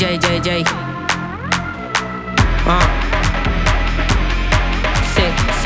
JJJ. Sí, sí.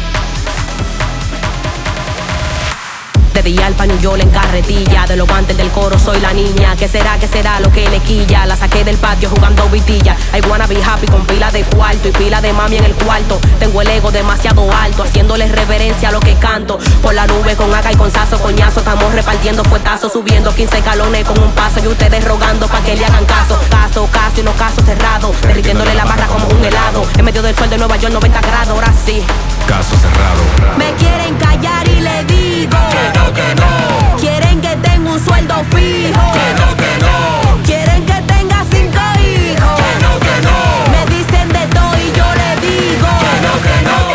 De día al paño yo en carretilla. De los guantes del coro soy la niña. ¿Qué será lo que le quilla? La saqué del patio jugando vitilla. I wanna be happy con pila de cuarto y pila de mami en el cuarto. Tengo el ego demasiado alto, haciéndole reverencia a lo que canto. Por la nube con aga y con sazo, coñazo. Estamos repartiendo fuetazos, subiendo 15 escalones con un paso. Y ustedes rogando pa' que le hagan caso. Caso y los casos cerrados. Derritiéndole la barra como un helado. En medio del sol de Nueva York 90 grados, ahora sí. Caso cerrado. Me quieren callar y le digo que no. Quieren que tenga un sueldo fijo. Que no. Quieren que tenga 5 hijos. Que no. Me dicen de todo y yo le digo que no.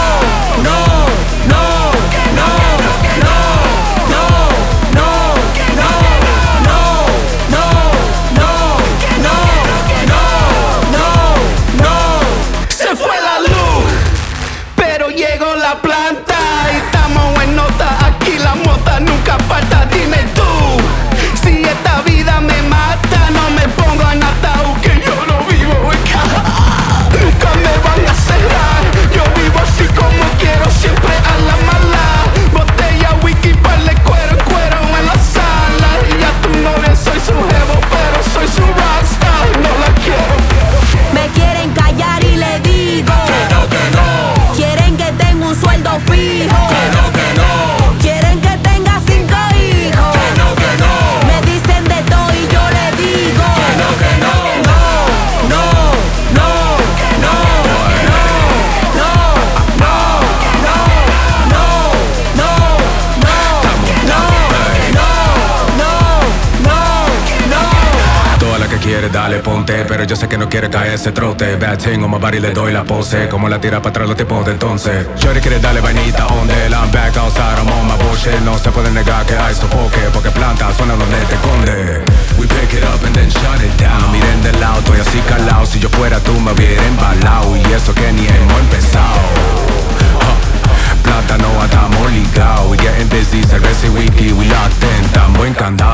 Se fue la luz, pero llegó la planta y estamos en nota. Aquí la mota nunca falta. Dime tú, si esta vida me mata, no me pongo en ataúd que yo no vivo en caja. Nunca me van a cerrar. Yo vivo así como quiero, siempre a la mala. Botella, whisky, par de cuero en la sala. Y ya tu novia soy su jevo, pero soy su rockstar. No la quiero. Me quieren callar y le digo Que no. Quieren que tenga un sueldo fijo. Que no. Quieren que tenga 5 hijos. Que no. Me dicen de todo y yo le digo Que no. Toda la que quiere, dale, ponte. Pero yo sé que no quiere caer ese trote. Bad thing on my body, le doy la pose. Como la tira para atrás los tipos de entonces. Shorty quiere darle vainita on the I'm back outside, I'm on my bullshit. No se puede negar que hay sofoque. Porque planta suena donde te esconde. We pick it up and then shut it down. No miren del lado, estoy así calado. Si yo fuera tú me hubiera embalado. Y eso que ni hemos empezado. Plátano, estamos ligados. We getting busy, cerveza y wiki, we locked in. Estamos encantados.